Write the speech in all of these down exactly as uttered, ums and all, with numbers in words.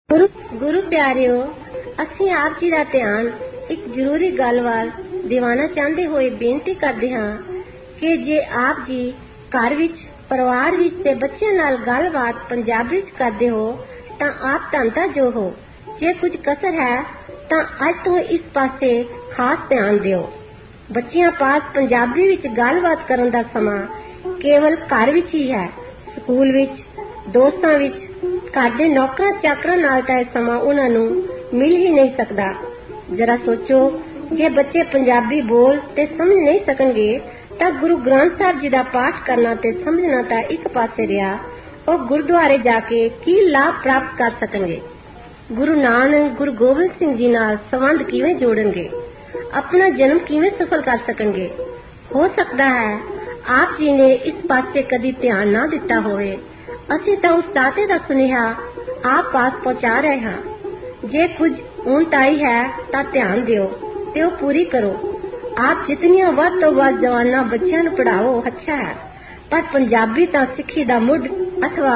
ਗੁਰੂ ਗੁਰੂ ਪਿਆਰਿਓ, ਅਸੀਂ ਆਪ ਜੀ ਦਾ ਧਿਆਨ ਇੱਕ ਜ਼ਰੂਰੀ ਗੱਲ ਵੱਲ ਦਿਵਾਉਣਾ ਚਾਹੁੰਦੇ ਹੋਏ ਬੇਨਤੀ ਕਰਦੇ ਹਾਂ ਕਿ ਜੇ ਆਪ ਜੀ ਘਰ ਵਿੱਚ, ਪਰਿਵਾਰ ਵਿੱਚ ਤੇ ਬੱਚਿਆਂ ਨਾਲ ਗੱਲਬਾਤ ਪੰਜਾਬੀ ਵਿੱਚ ਕਰਦੇ ਹੋ ਤਾਂ ਆਪ ਧੰਨਤਾ ਜੋ ਹੋ। ਜੇ ਕੁਝ ਕਸਰ ਹੈ ਤਾਂ ਅੱਜ ਤੋਂ ਇਸ ਪਾਸੇ ਖਾਸ ਧਿਆਨ ਦਿਓ। ਬੱਚਿਆਂ ਪਾਸ ਪੰਜਾਬੀ ਵਿੱਚ ਗੱਲਬਾਤ ਕਰਨ ਦਾ ਸਮਾਂ ਕੇਵਲ ਘਰ ਵਿੱਚ ਹੀ ਹੈ। ਸਕੂਲ ਵਿੱਚ, ਦੋਸਤਾਂ ਵਿੱਚ, ਘਰ ਦੇ ਨੌਕਰਾਂ ਚਾਕਰਾਂ ਨਾਲ ਤਾਂ ਇਹ ਸਮਾਂ ਉਹਨਾਂ ਨੂੰ ਮਿਲ ਹੀ ਨਹੀਂ ਸਕਦਾ। ਜਰਾ ਸੋਚੋ, ਜੇ ਬੱਚੇ ਪੰਜਾਬੀ ਬੋਲ ਤੇ ਸਮਝ ਨਹੀਂ ਸਕਣਗੇ ਤਾਂ ਗੁਰੂ ਗ੍ਰੰਥ ਸਾਹਿਬ ਜੀ ਦਾ ਪਾਠ ਕਰਨਾ ਤੇ ਸਮਝਣਾ ਤਾਂ ਇੱਕ ਪਾਸੇ ਰਿਹਾ, ਉਹ ਗੁਰਦੁਆਰੇ ਜਾ ਕੇ ਕੀ ਲਾਭ ਪ੍ਰਾਪਤ ਕਰ ਸਕਣਗੇ? ਗੁਰੂ ਨਾਨਕ, ਗੁਰੂ ਗੋਬਿੰਦ ਸਿੰਘ ਜੀ ਨਾਲ ਸੰਬੰਧ ਕਿਵੇਂ ਜੋੜਨਗੇ? ਆਪਣਾ ਜਨਮ ਕਿਵੇਂ ਸਫਲ ਕਰ ਸਕਣਗੇ? ਹੋ ਸਕਦਾ ਹੈ ਆਪ ਜੀ ਨੇ ਇਸ ਪਾਸੇ ਕਦੀ ਧਿਆਨ ਨਾ ਦਿੱਤਾ ਹੋਵੇ। ਅਸੀਂ ਤਾਂ ਉਸ ਦਾਤੇ ਦਾ ਸੁਨੇਹਾ ਆਪ ਪਾਸ ਪਹੁੰਚਾ ਰਹੇ ਹਾਂ। ਜੇ ਕੁਝ ਊਣਤਾਈ ਹੈ ਤਾਂ ਧਿਆਨ ਦਿਓ ਤੇ ਉਹ ਪੂਰੀ ਕਰੋ। ਆਪ ਜਿਤਨੀਆਂ ਵੱਧ ਤੋਂ ਵੱਧ ਜਵਾਨਾਂ ਬੱਚਿਆਂ ਨੂੰ ਪੜ੍ਹਾਓ ਅੱਛਾ ਹੈ, ਪਰ ਪੰਜਾਬੀ ਤਾਂ ਸਿੱਖੀ ਦਾ ਮੁੱਢ ਅਥਵਾ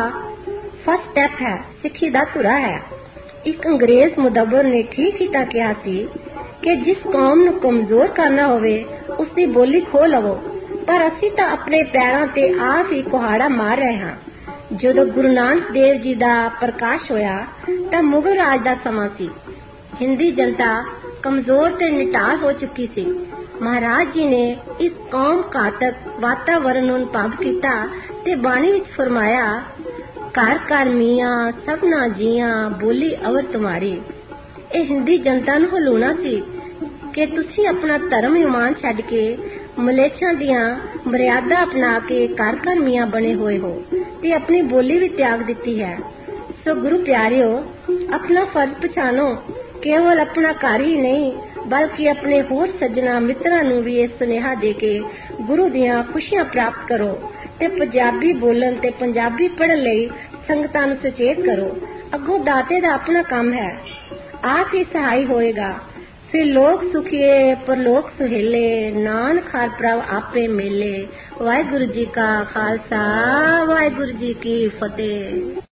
ਫਸਟ ਸਟੈਪ ਹੈ, ਸਿੱਖੀ ਦਾ ਧੁਰਾ ਹੈ। ਇੱਕ ਅੰਗਰੇਜ਼ ਮੁਦੱਬਰ ਨੇ ਠੀਕ ਹੀ ਤਾਂ ਕਿਹਾ ਸੀ ਕਿ ਜਿਸ ਕੌਮ ਨੂੰ ਕਮਜ਼ੋਰ ਕਰਨਾ ਹੋਵੇ ਉਸਦੀ ਬੋਲੀ ਖੋਹ ਲਵੋ, ਪਰ ਅਸੀਂ ਤਾਂ ਆਪਣੇ ਪੈਰਾਂ ਤੇ ਆਪ ਹੀ ਕੁਹਾੜਾ ਮਾਰ ਰਹੇ ਹਾਂ। ਜਦੋਂ ਗੁਰੂ ਨਾਨਕ ਦੇਵ ਜੀ ਦਾ ਪ੍ਰਕਾਸ਼ ਹੋਇਆ ਤਾਂ ਮੁਗਲ ਰਾਜ ਦਾ ਸਮਾਂ ਸੀ। ਹਿੰਦੀ ਜਨਤਾ ਕਮਜ਼ੋਰ ਤੇ ਨਿਟਾਲ ਹੋ ਚੁੱਕੀ ਸੀ। ਮਹਾਰਾਜ ਜੀ ਨੇ ਇਸ ਕੌਮ ਘਾਤਕ ਵਾਤਾਵਰਨ ਨੂੰ ਭੰਗ ਕੀਤਾ ਤੇ ਬਾਣੀ ਵਿੱਚ ਫਰਮਾਇਆ, ਘਰ ਘਰ ਮੀਆਂ ਸਭਨਾ ਜੀਆਂ ਬੋਲੀ ਅਵਰ ਤੁਮਾਰੀ। ਇਹ ਹਿੰਦੀ ਜਨਤਾ ਨੂੰ ਹਲਾਉਣਾ ਸੀ ਕਿ ਤੁਸੀਂ ਆਪਣਾ ਧਰਮ ਇਮਾਨ ਛੱਡ ਕੇ ਮਲੇਛਾਂ ਦੀਆਂ ਮਰਿਆਦਾ ਅਪਣਾ ਕੇ ਘਰ ਘਰ ਮੀਆਂ ਬਣੇ ਹੋਏ ਹੋ ਤੇ ਆਪਣੀ ਬੋਲੀ ਵੀ ਤਿਆਗ ਦਿੱਤੀ ਹੈ। ਸੋ ਗੁਰੂ ਪਿਆਰਿਓ, ਆਪਣਾ ਫਰਜ਼ ਪਛਾਣੋ। ਕੇਵਲ ਆਪਣਾ ਘਰ ਹੀ ਨਹੀਂ ਬਲਕਿ ਆਪਣੇ ਹੋਰ ਸੱਜਣਾ ਮਿੱਤਰਾਂ ਨੂੰ ਵੀ ਇਹ ਸੁਨੇਹਾ ਦੇ ਕੇ ਗੁਰੂ ਦੀਆਂ ਖੁਸ਼ੀਆਂ ਪ੍ਰਾਪਤ ਕਰੋ ਤੇ ਪੰਜਾਬੀ ਬੋਲਣ ਤੇ ਪੰਜਾਬੀ ਪੜ੍ਹਨ ਲਈ ਸੰਗਤਾਂ ਨੂੰ ਸੁਚੇਤ ਕਰੋ। ਅੱਗੋਂ ਦਾਤੇ ਦਾ ਆਪਣਾ ਕੰਮ ਹੈ, ਆਪ ਹੀ ਸਹਾਈ ਹੋਏਗਾ। ਫਿਰ ਲੋਕ ਸੁਖੀਏ ਪਰਲੋਕ ਸੁਹੇਲੇ, ਨਾਨਕ ਹਰ ਪ੍ਰਭ ਆਪੇ ਮੇਲੇ। ਵਾਹਿਗੁਰੂ ਜੀ ਕਾ ਖਾਲਸਾ, ਵਾਹਿਗੁਰੂ ਜੀ ਕੀ ਫਤਿਹ।